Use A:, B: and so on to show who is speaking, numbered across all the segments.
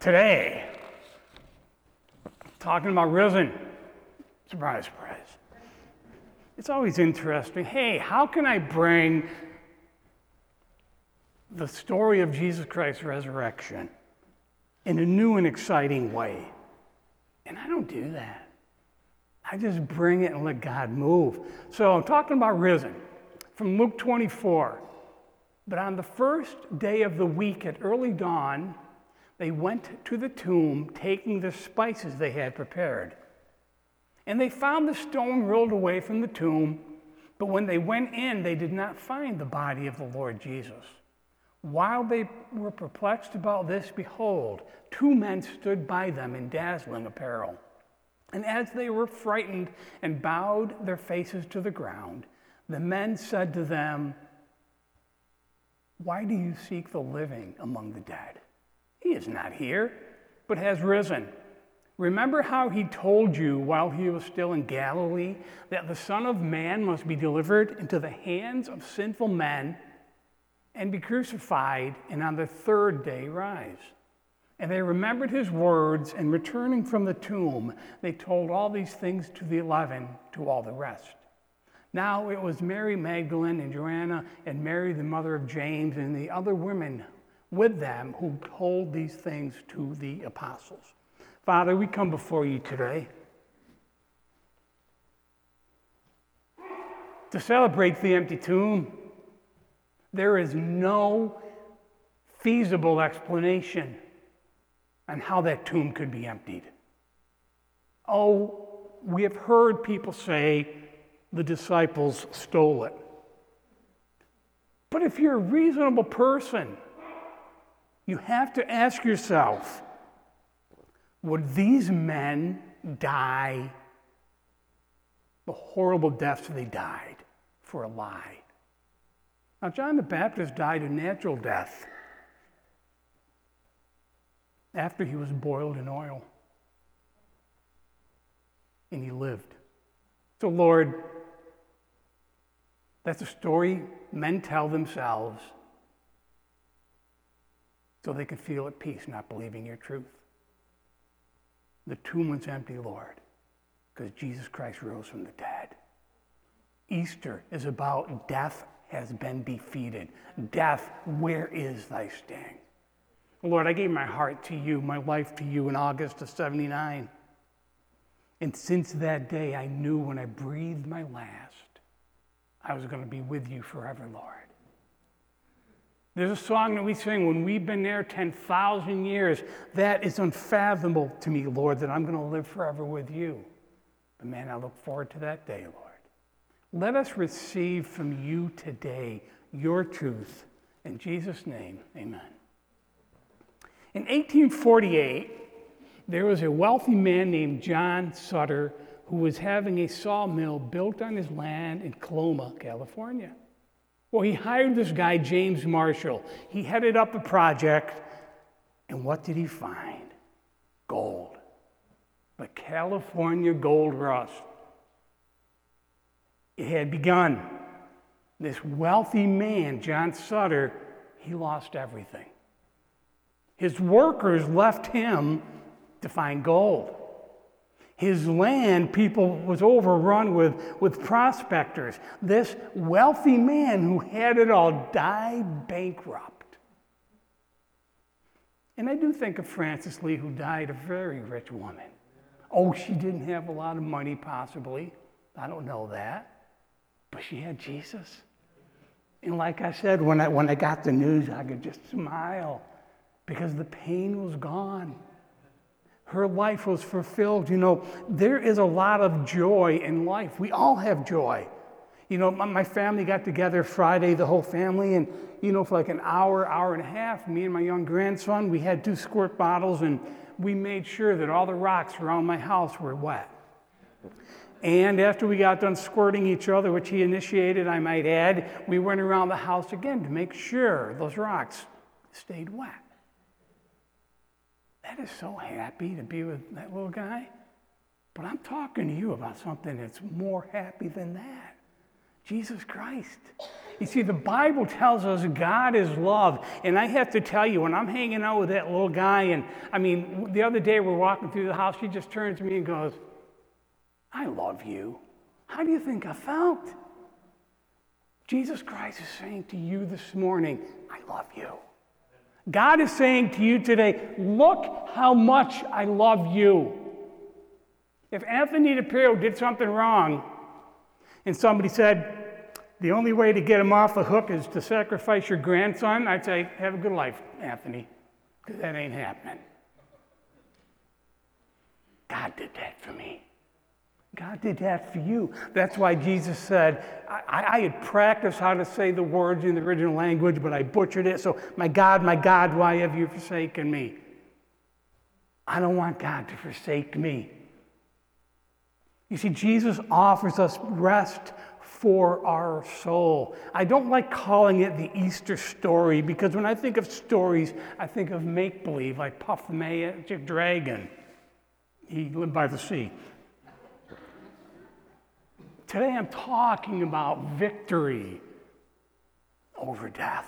A: Today, talking about risen. Surprise, surprise. It's always interesting. Hey, how can I bring the story of Jesus Christ's resurrection in a new and exciting way? And I don't do that. I just bring it and let God move. So I'm talking about risen from Luke 24. But on the first day of the week at early dawn, they went to the tomb, taking the spices they had prepared. And they found the stone rolled away from the tomb, but when they went in, they did not find the body of the Lord Jesus. While they were perplexed about this, behold, two men stood by them in dazzling apparel. And as they were frightened and bowed their faces to the ground, the men said to them, "Why do you seek the living among the dead? He is not here, but has risen. Remember how he told you while he was still in Galilee that the Son of Man must be delivered into the hands of sinful men and be crucified, and on the third day rise." And they remembered his words, and returning from the tomb, they told all these things to the 11, to all the rest. Now it was Mary Magdalene and Joanna and Mary, the mother of James, and the other women with them who told these things to the apostles. Father, we come before you today to celebrate the empty tomb. There is no feasible explanation on how that tomb could be emptied. Oh, we have heard people say the disciples stole it. But if you're a reasonable person, you have to ask yourself, would these men die the horrible deaths they died for a lie? Now, John the Baptist died a natural death after he was boiled in oil. And he lived. So, Lord, that's a story men tell themselves so they can feel at peace, not believing your truth. The tomb was empty, Lord, because Jesus Christ rose from the dead. Easter is about death has been defeated. Death, where is thy sting? Lord, I gave my heart to you, my life to you in August of 79. And since that day, I knew when I breathed my last, I was going to be with you forever, Lord. There's a song that we sing, when we've been there 10,000 years. That is unfathomable to me, Lord, that I'm going to live forever with you. But man, I look forward to that day, Lord. Let us receive from you today your truth. In Jesus' name, amen. In 1848, there was a wealthy man named John Sutter who was having a sawmill built on his land in Coloma, California. Well, he hired this guy, James Marshall. He headed up a project, and what did he find? Gold. The California gold rush. It had begun. This wealthy man, John Sutter, he lost everything. His workers left him to find gold. His land, people, was overrun with prospectors. This wealthy man who had it all died bankrupt. And I do think of Frances Lee, who died a very rich woman. Oh, she didn't have a lot of money, possibly. I don't know that. But she had Jesus. And like I said, when I got the news, I could just smile because the pain was gone. Her life was fulfilled. You know, there is a lot of joy in life. We all have joy. You know, my family got together Friday, the whole family, and, you know, for like an hour, hour and a half, me and my young grandson, we had 2 squirt bottles, and we made sure that all the rocks around my house were wet. And after we got done squirting each other, which he initiated, I might add, we went around the house again to make sure those rocks stayed wet. That is so happy to be with that little guy. But I'm talking to you about something that's more happy than that. Jesus Christ. You see, the Bible tells us God is love. And I have to tell you, when I'm hanging out with that little guy, and I mean, the other day we're walking through the house, he just turns to me and goes, I love you. How do you think I felt? Jesus Christ is saying to you this morning, I love you. God is saying to you today, look how much I love you. If Anthony DePiro did something wrong, and somebody said, the only way to get him off the hook is to sacrifice your grandson, I'd say, have a good life, Anthony, because that ain't happening. God did that for me. God did that for you. That's why Jesus said, I had practiced how to say the words in the original language, but I butchered it. So, my God, why have you forsaken me? I don't want God to forsake me. You see, Jesus offers us rest for our soul. I don't like calling it the Easter story because when I think of stories, I think of make-believe, like Puff the Magic Dragon. He lived by the sea. Today I'm talking about victory over death.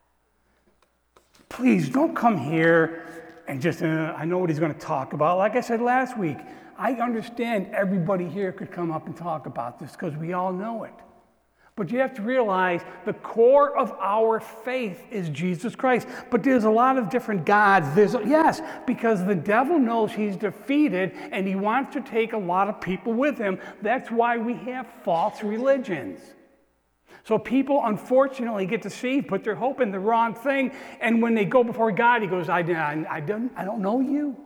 A: Please don't come here and just, I know what he's going to talk about. Like I said last week, I understand everybody here could come up and talk about this because we all know it. But you have to realize the core of our faith is Jesus Christ. But there's a lot of different gods. Yes, because the devil knows he's defeated and he wants to take a lot of people with him. That's why we have false religions. So people, unfortunately, get deceived, put their hope in the wrong thing, and when they go before God, he goes, I don't know you.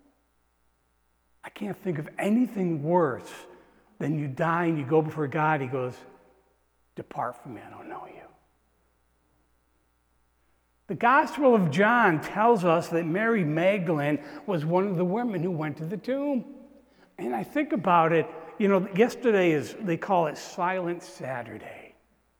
A: I can't think of anything worse than you die and you go before God. He goes, depart from me, I don't know you. The Gospel of John tells us that Mary Magdalene was one of the women who went to the tomb. And I think about it, yesterday they call it Silent Saturday.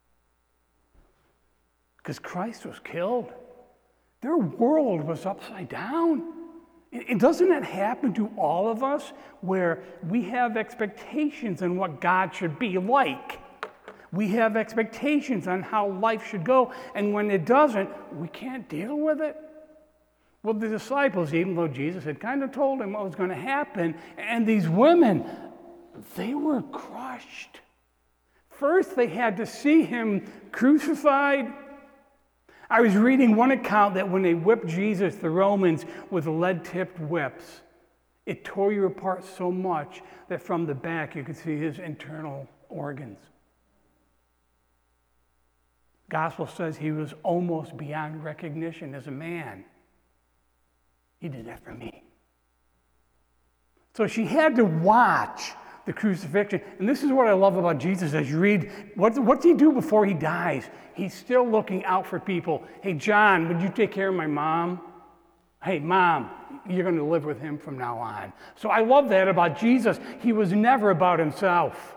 A: Because Christ was killed. Their world was upside down. And doesn't that happen to all of us where we have expectations on what God should be like? We have expectations on how life should go, and when it doesn't, we can't deal with it. Well, the disciples, even though Jesus had kind of told them what was going to happen, and these women, they were crushed. First, they had to see him crucified. I was reading one account that when they whipped Jesus, the Romans, with lead-tipped whips, it tore you apart so much that from the back you could see his internal organs. Gospel says he was almost beyond recognition as a man. He did that for me. So she had to watch the crucifixion. And this is what I love about Jesus as you read, what's he do before he dies? He's still looking out for people. Hey, John, would you take care of my mom? Hey, Mom, you're going to live with him from now on. So I love that about Jesus. He was never about himself.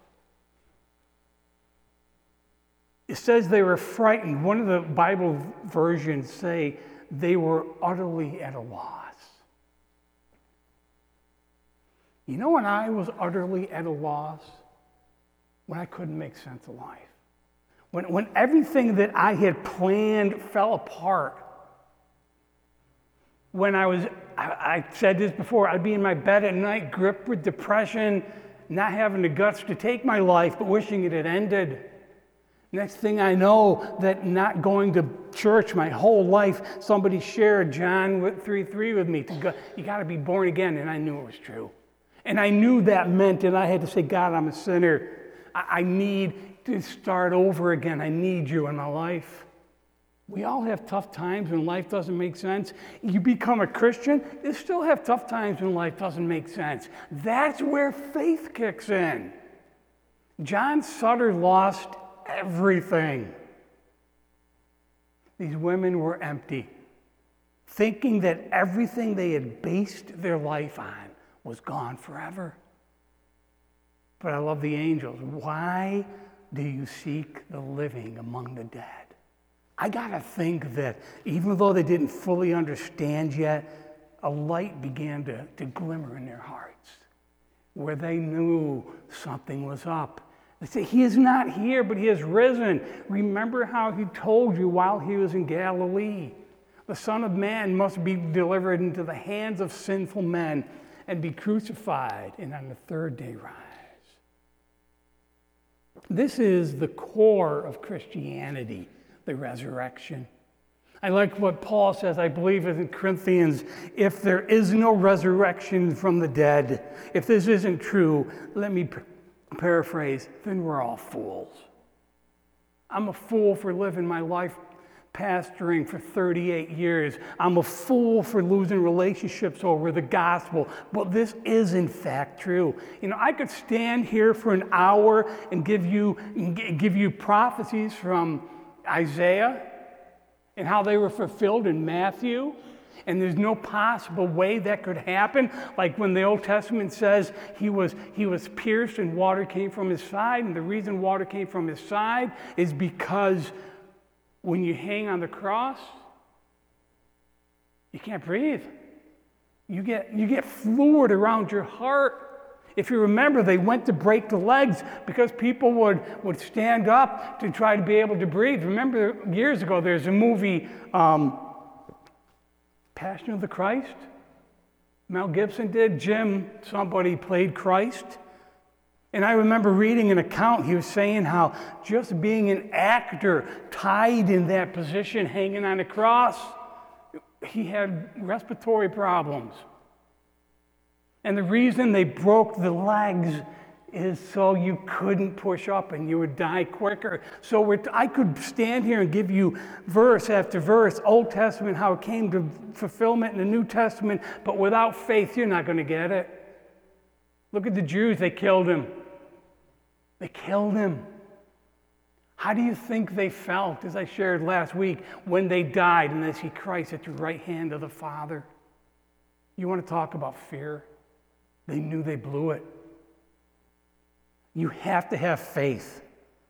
A: It says they were frightened. One of the Bible versions say they were utterly at a loss. You know when I was utterly at a loss? When I couldn't make sense of life. When everything that I had planned fell apart. When I said this before, I'd be in my bed at night gripped with depression, not having the guts to take my life, but wishing it had ended. Next thing I know, that not going to church my whole life, somebody shared John 3:3 with me. You got to be born again, and I knew it was true. And I knew that meant that I had to say, God, I'm a sinner. I need to start over again. I need you in my life. We all have tough times when life doesn't make sense. You become a Christian, you still have tough times when life doesn't make sense. That's where faith kicks in. John Sutter lost everything. These women were empty, thinking that everything they had based their life on was gone forever. But I love the angels. Why do you seek the living among the dead? I gotta think that even though they didn't fully understand yet, a light began to glimmer in their hearts, where they knew something was up. They say, he is not here, but he has risen. Remember how he told you while he was in Galilee. The Son of Man must be delivered into the hands of sinful men and be crucified, and on the third day rise. This is the core of Christianity, the resurrection. I like what Paul says, I believe in Corinthians, if there is no resurrection from the dead, if this isn't true, let me paraphrase, then we're all fools. I'm a fool for living my life pastoring for 38 years. I'm a fool for losing relationships over the gospel, but this is in fact true. You know, I could stand here for an hour and give you prophecies from Isaiah and how they were fulfilled in Matthew. And there's no possible way that could happen. Like when the Old Testament says he was pierced and water came from his side. And the reason water came from his side is because when you hang on the cross, you can't breathe. You get fluid around your heart. If you remember, they went to break the legs because people would stand up to try to be able to breathe. Remember years ago, there's a movie, Passion of the Christ. Mel Gibson did. Somebody played Christ. And I remember reading an account. He was saying how just being an actor tied in that position, hanging on a cross, he had respiratory problems. And the reason they broke the legs is so you couldn't push up and you would die quicker. So I could stand here and give you verse after verse, Old Testament, how it came to fulfillment in the New Testament, but without faith, you're not going to get it. Look at the Jews, they killed him. They killed him. How do you think they felt, as I shared last week, when they died and they see Christ at the right hand of the Father? You want to talk about fear? They knew they blew it. You have to have faith.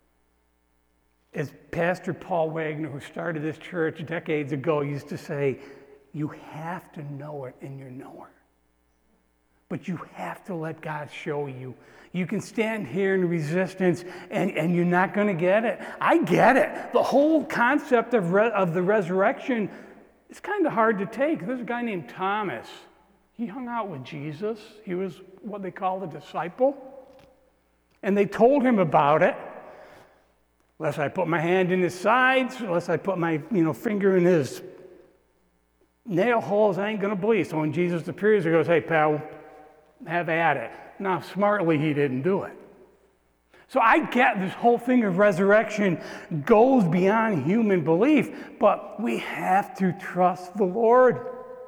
A: As Pastor Paul Wagner, who started this church decades ago, used to say, you have to know it and you're knower. But you have to let God show you. You can stand here in resistance and you're not going to get it. I get it. The whole concept of the resurrection is kind of hard to take. There's a guy named Thomas. He hung out with Jesus. He was what they call a disciple. And they told him about it. Unless I put my hand in his sides, unless I put my finger in his nail holes, I ain't going to bleed. So when Jesus appears, he goes, hey, pal, have at it. Now, smartly, he didn't do it. So I get this whole thing of resurrection goes beyond human belief, but we have to trust the Lord.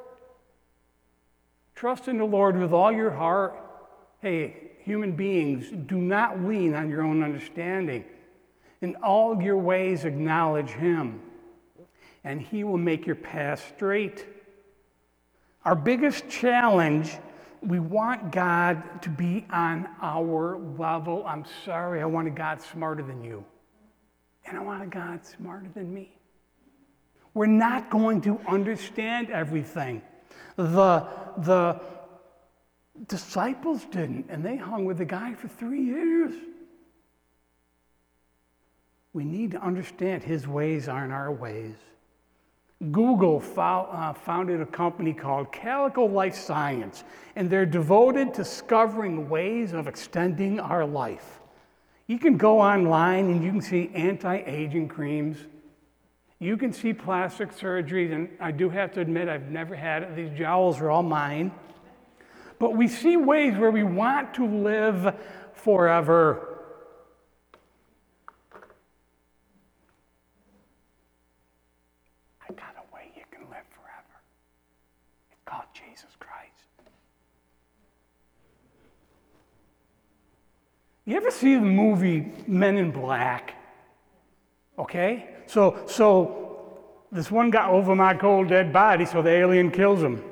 A: Trust in the Lord with all your heart. Hey, human beings, do not lean on your own understanding. In all your ways, acknowledge him, and he will make your path straight. Our biggest challenge, we want God to be on our level. I'm sorry, I want a God smarter than you. And I want a God smarter than me. We're not going to understand everything. The disciples didn't, and they hung with the guy for 3 years. We need to understand his ways aren't our ways. Google founded a company called Calico Life Science, and they're devoted to discovering ways of extending our life. You can go online and you can see anti-aging creams. You can see plastic surgeries, and I do have to admit I've never had it. These jowls are all mine. But we see ways where we want to live forever. I got a way you can live forever. It's called Jesus Christ. You ever see the movie Men in Black? Okay? So this one got over my cold dead body, so the alien kills him.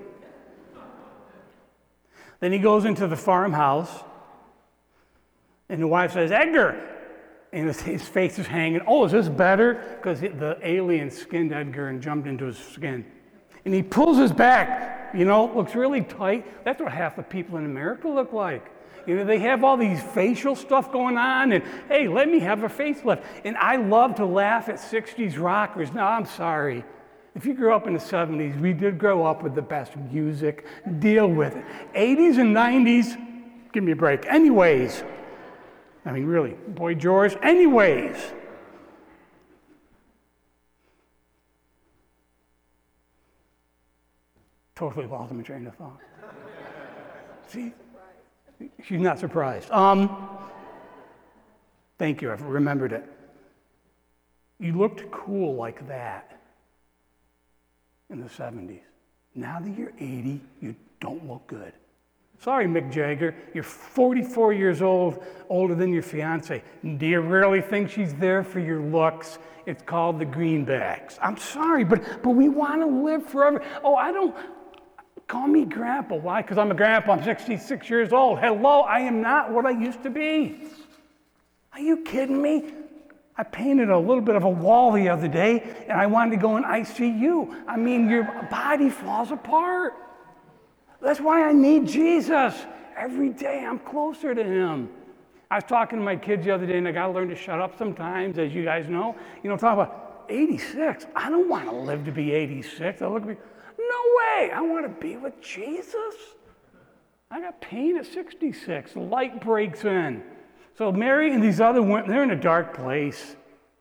A: Then he goes into the farmhouse, and the wife says, Edgar! And his face is hanging. Oh, is this better? Because the alien skinned Edgar and jumped into his skin. And he pulls his back, looks really tight. That's what half the people in America look like. You know, they have all these facial stuff going on, and hey, let me have a facelift. And I love to laugh at 60s rockers. Now, I'm sorry. If you grew up in the 70s, we did grow up with the best music. Deal with it. 80s and 90s, give me a break. Anyways, I mean, really, Boy George, anyways. Totally lost my train of thought. See? She's not surprised. Thank you, I've remembered it. You looked cool like that in the 70s. Now that you're 80, you don't look good. Sorry, Mick Jagger, you're 44 years old, older than your fiance. Do you really think she's there for your looks? It's called the greenbacks. I'm sorry, but we want to live forever. Call me grandpa. Why? Because I'm a grandpa. I'm 66 years old. Hello, I am not what I used to be. Are you kidding me? I painted a little bit of a wall the other day, and I wanted to go in ICU. I mean, your body falls apart. That's why I need Jesus. Every day I'm closer to him. I was talking to my kids the other day, and I got to learn to shut up sometimes, as you guys know. You know, talk about 86. I don't want to live to be 86. I look at me, no way. I want to be with Jesus. I got pain at 66. The light breaks in. So Mary and these other women, they're in a dark place.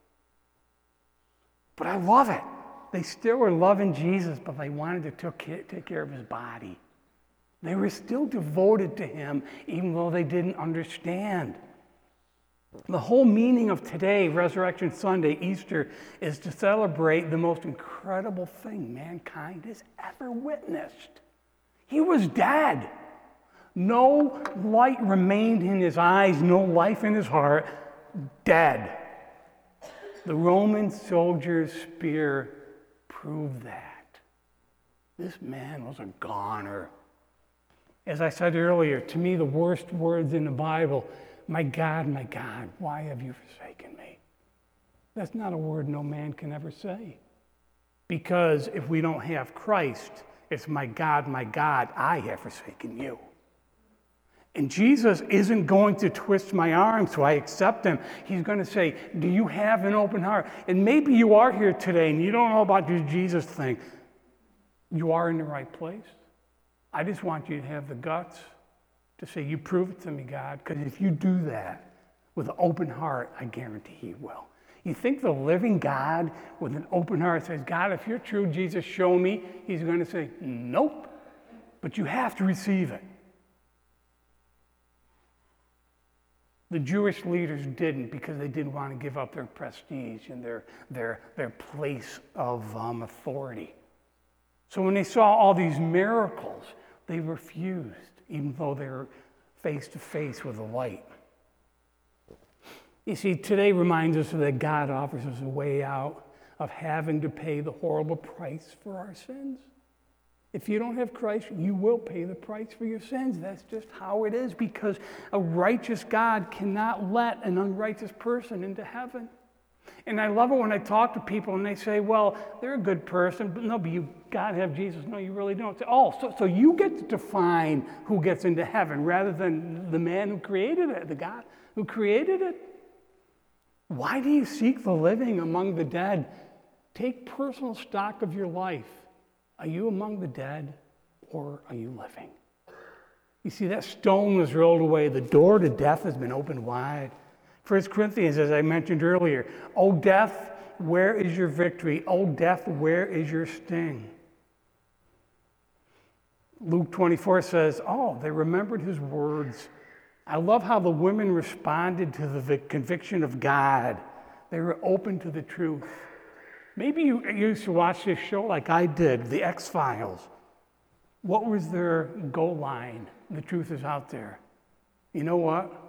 A: But I love it. They still were loving Jesus, but they wanted to take care of his body. They were still devoted to him, even though they didn't understand. The whole meaning of today, Resurrection Sunday, Easter, is to celebrate the most incredible thing mankind has ever witnessed. He was dead. No light remained in his eyes, no life in his heart. Dead. The Roman soldier's spear proved that. This man was a goner. As I said earlier, to me, the worst words in the Bible, my God, why have you forsaken me? That's not a word no man can ever say. Because if we don't have Christ, it's my God, I have forsaken you. And Jesus isn't going to twist my arm so I accept him. He's going to say, do you have an open heart? And maybe you are here today and you don't know about this Jesus thing. You are in the right place. I just want you to have the guts to say, you prove it to me, God, because if you do that with an open heart, I guarantee he will. You think the living God with an open heart says, God, if you're true, Jesus, show me. He's going to say, nope, but you have to receive it. The Jewish leaders didn't because they didn't want to give up their prestige and their place of authority. So when they saw all these miracles, they refused, even though they were face to face with the light. You see, today reminds us that God offers us a way out of having to pay the horrible price for our sins. If you don't have Christ, you will pay the price for your sins. That's just how it is, because a righteous God cannot let an unrighteous person into heaven. And I love it when I talk to people and they say, well, they're a good person, but no, but you got to have Jesus. No, you really don't. So you get to define who gets into heaven rather than the man who created it, the God who created it. Why do you seek the living among the dead? Take personal stock of your life. Are you among the dead or are you living? You see, that stone was rolled away. The door to death has been opened wide. 1 Corinthians, as I mentioned earlier, O death, where is your victory? O death, where is your sting? Luke 24 says, they remembered his words. I love how the women responded to the conviction of God. They were open to the truth. Maybe you used to watch this show like I did, The X-Files. What was their goal line? The truth is out there. You know what?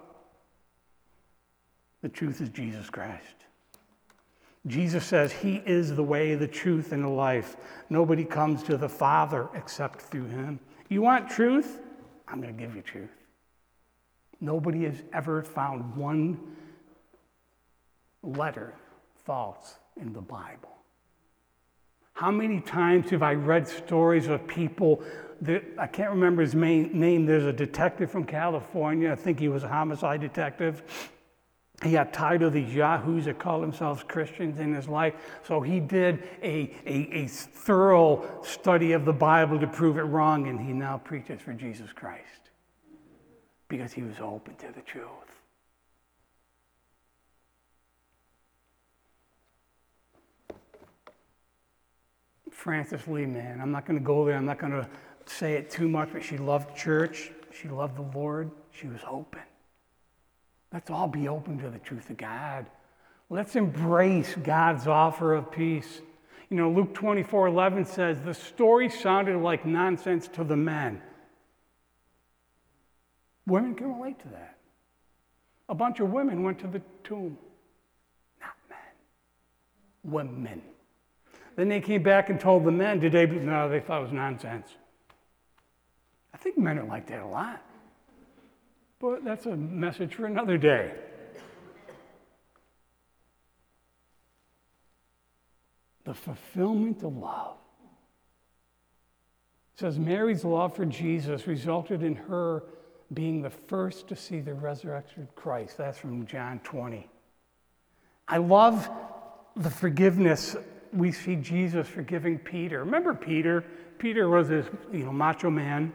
A: The truth is Jesus Christ. Jesus says he is the way, the truth, and the life. Nobody comes to the Father except through him. You want truth? I'm going to give you truth. Nobody has ever found one letter false in the Bible. How many times have I read stories of people that, I can't remember his name, there's a detective from California, I think he was a homicide detective. He got tired of these yahoos that call themselves Christians in his life, so he did a thorough study of the Bible to prove it wrong, and he now preaches for Jesus Christ because he was open to the truth. Frances Lee, man, I'm not going to go there. I'm not going to say it too much, but she loved church. She loved the Lord. She was open. Let's all be open to the truth of God. Let's embrace God's offer of peace. You know, Luke 24:11 says, the story sounded like nonsense to the men. Women can relate to that. A bunch of women went to the tomb. Not men. Women. Then they came back and told the men, no, they thought it was nonsense. I think men are like that a lot. But that's a message for another day. The fulfillment of love. It says Mary's love for Jesus resulted in her being the first to see the resurrected Christ. That's from John 20. I love the forgiveness. We see Jesus forgiving Peter. Remember Peter? Peter was this, macho man.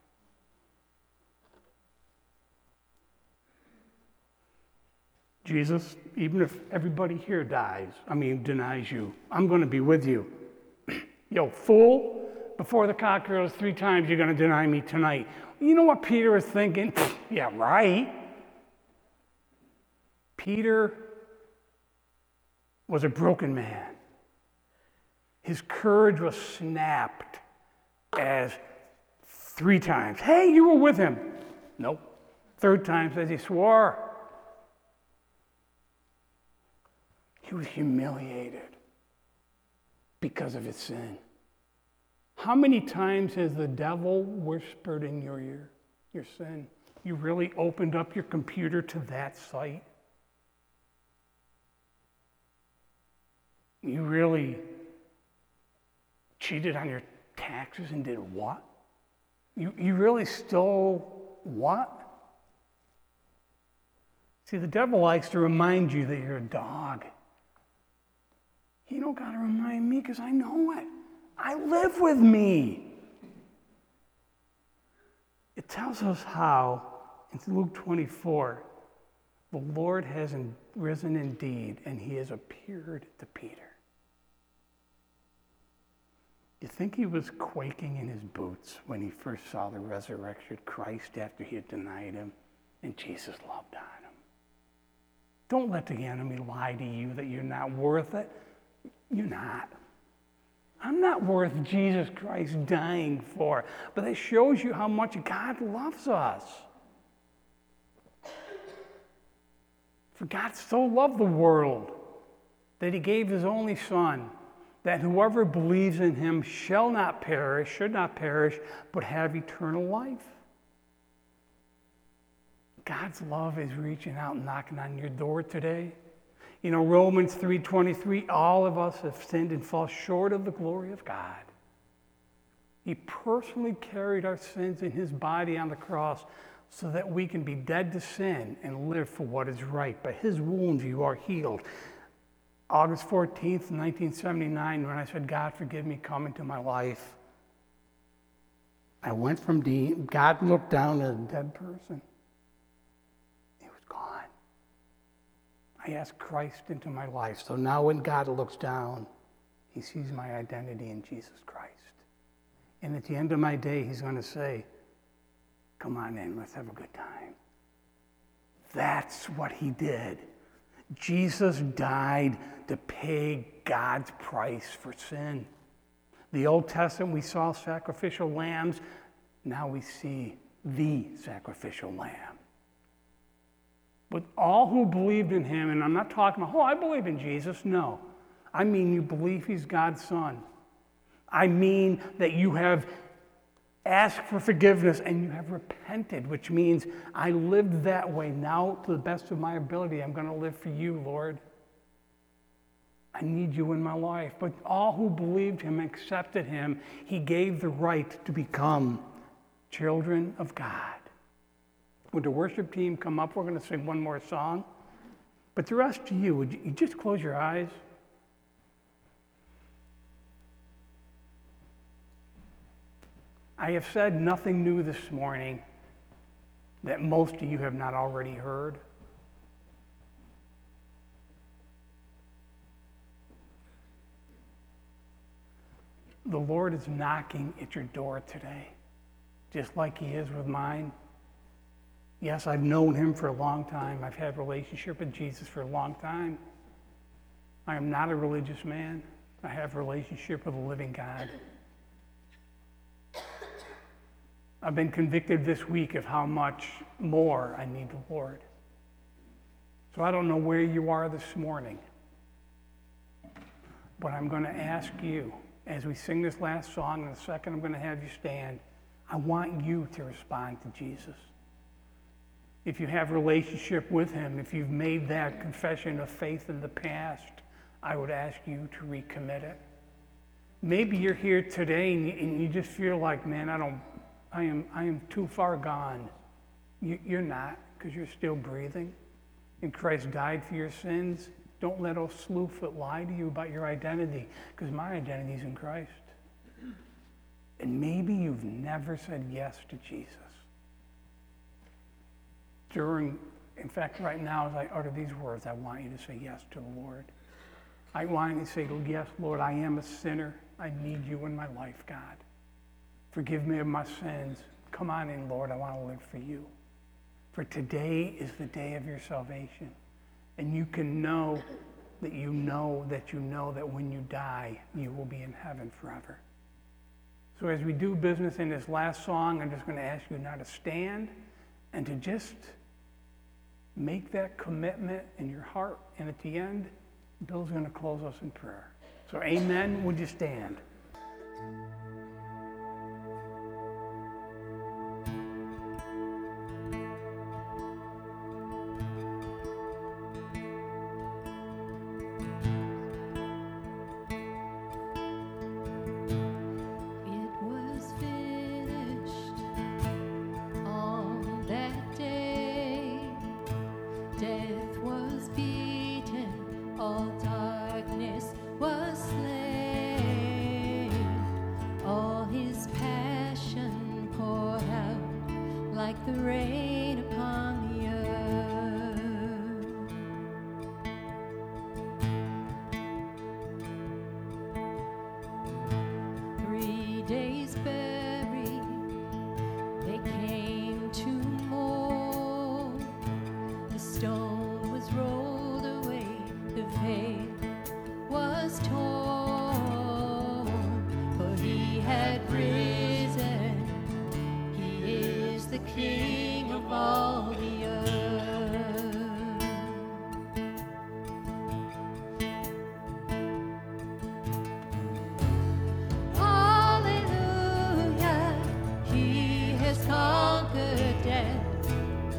A: Jesus, even if everybody here denies you, I'm going to be with you. Yo, fool, before the cock crows 3 times, you're going to deny me tonight. You know what Peter was thinking? Yeah, right. Peter was a broken man. His courage was snapped as 3 times. Hey, you were with him. Nope. 3rd time says he swore. He was humiliated because of his sin. How many times has the devil whispered in your ear, your sin? You really opened up your computer to that site? You really cheated on your taxes and did what? You really stole what? See, the devil likes to remind you that you're a dog. You don't got to remind me because I know it. I live with me. It tells us how, in Luke 24, the Lord has risen indeed, and he has appeared to Peter. You think he was quaking in his boots when he first saw the resurrected Christ after he had denied him, and Jesus loved on him? Don't let the enemy lie to you that you're not worth it. You're not. I'm not worth Jesus Christ dying for. But it shows you how much God loves us. For God so loved the world that he gave his only Son, that whoever believes in him should not perish, but have eternal life. God's love is reaching out and knocking on your door today. Romans 3:23, all of us have sinned and fall short of the glory of God. He personally carried our sins in his body on the cross so that we can be dead to sin and live for what is right. By his wounds you are healed. August 14th, 1979, when I said, God, forgive me, come into my life, I went from God looked down at a dead person. I asked Christ into my life. So now when God looks down, he sees my identity in Jesus Christ. And at the end of my day, he's going to say, come on in, let's have a good time. That's what he did. Jesus died to pay God's price for sin. The Old Testament, we saw sacrificial lambs. Now we see the sacrificial lamb. But all who believed in him, and I'm not talking about, I believe in Jesus. No. I mean you believe he's God's Son. I mean that you have asked for forgiveness and you have repented, which means I lived that way. Now, to the best of my ability, I'm going to live for you, Lord. I I need you in my life. But all who believed him, accepted him, he gave the right to become children of God. Would the worship team come up? We're going to sing one more song. But the rest of you, would you just close your eyes? I have said nothing new this morning that most of you have not already heard. The Lord is knocking at your door today, just like he is with mine. Yes, I've known him for a long time. I've had a relationship with Jesus for a long time. I am not a religious man. I have a relationship with a living God. I've been convicted this week of how much more I need the Lord. So I don't know where you are this morning, but I'm going to ask you, as we sing this last song, in a second I'm going to have you stand, I want you to respond to Jesus. If you have a relationship with him, if you've made that confession of faith in the past, I would ask you to recommit it. Maybe you're here today and you just feel like, man, I am too far gone. You're not, because you're still breathing. And Christ died for your sins. Don't let a slewfoot lie to you about your identity, because my identity is in Christ. And maybe you've never said yes to Jesus. In fact, right now, as I utter these words, I want you to say yes to the Lord. I want you to say, yes, Lord, I am a sinner. I need you in my life, God. Forgive me of my sins. Come on in, Lord. I want to live for you. For today is the day of your salvation. And you can know that you know that you know that when you die, you will be in heaven forever. So as we do business in this last song, I'm just going to ask you now to stand and to just make that commitment in your heart. And at the end, Bill's going to close us in prayer. So amen. Would you stand?
B: Like the rain upon the earth. 3 days buried, they came to mourn. The stone was rolled away, the veil was torn, for he had risen. He is the King of all the earth. Hallelujah, he has conquered death.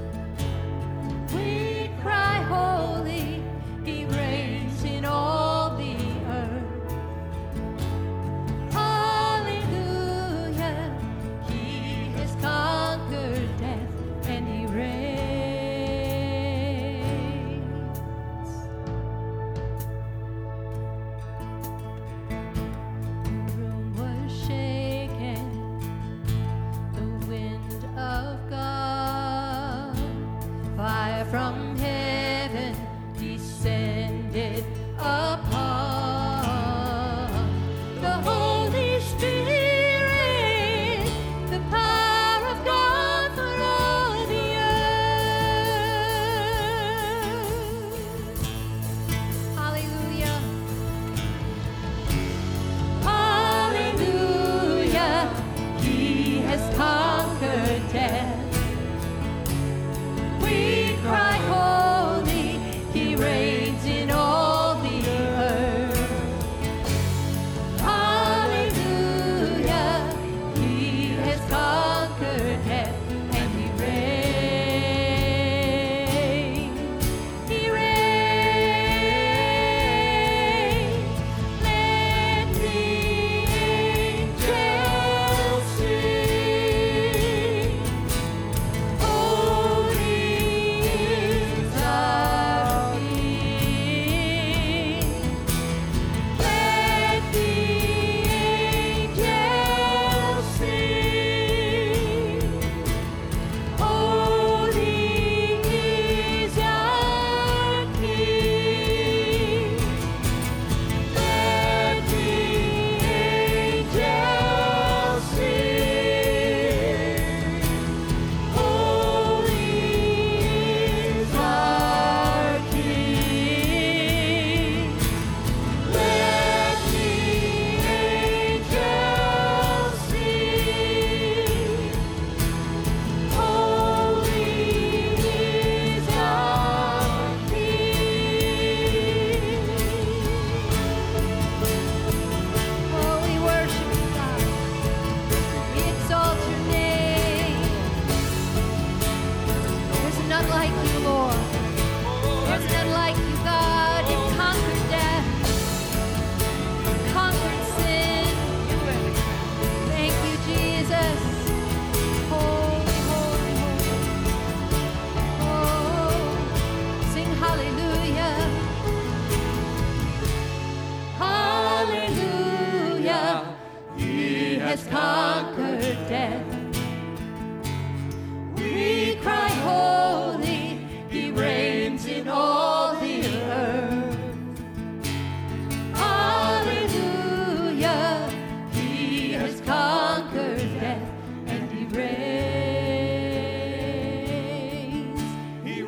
B: We cry holy, he reigns in all the earth. Hallelujah, he has conquered death and he reigns. The room was shaken, the wind of God, fire from heaven descended upon the Holy Spirit, the power of God for all the earth. Hallelujah. Hallelujah, he has conquered death. We cry, like you, God. You conquered death, conquered sin. Thank you, Jesus. Holy, holy, holy. Oh, sing hallelujah. Hallelujah. He has conquered death. We cry holy. He reigns in all the earth. Hallelujah. He has conquered death and he reigns.
C: He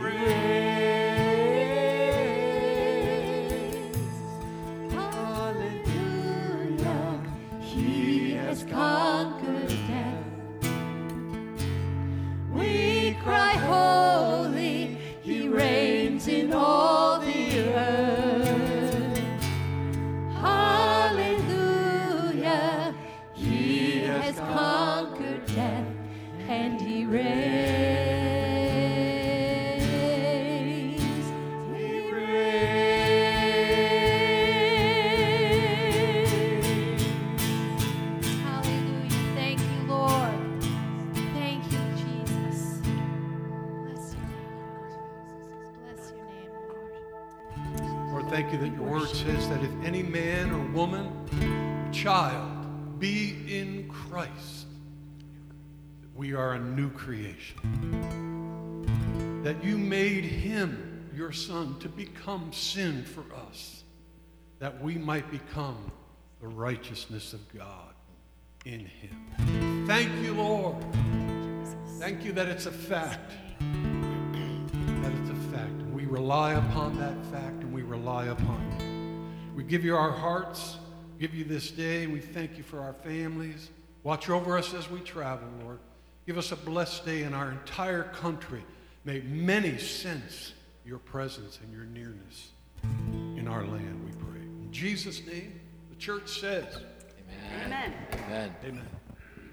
C: reigns.
B: Hallelujah. He has conquered death. We cry holy. He reigns in all the earth. Hallelujah. He has conquered death and he reigns. He reigns. Hallelujah. Thank you, Lord. Thank you, Jesus. Bless your name, Jesus. Bless your name, Lord.
C: Lord, thank you that your word says that if any man or woman, child, be in Christ, that we are a new creation. That you made him, your son, to become sin for us, that we might become the righteousness of God in him. Thank you, Lord. Thank you that it's a fact. That it's a fact. And we rely upon that fact, and we rely upon you. We give you our hearts, give you this day, and we thank you for our families. Watch over us as we travel, Lord. Give us a blessed day in our entire country. May many sense your presence and your nearness in our land, we pray. In Jesus' name, the church says,
D: Amen.
C: amen.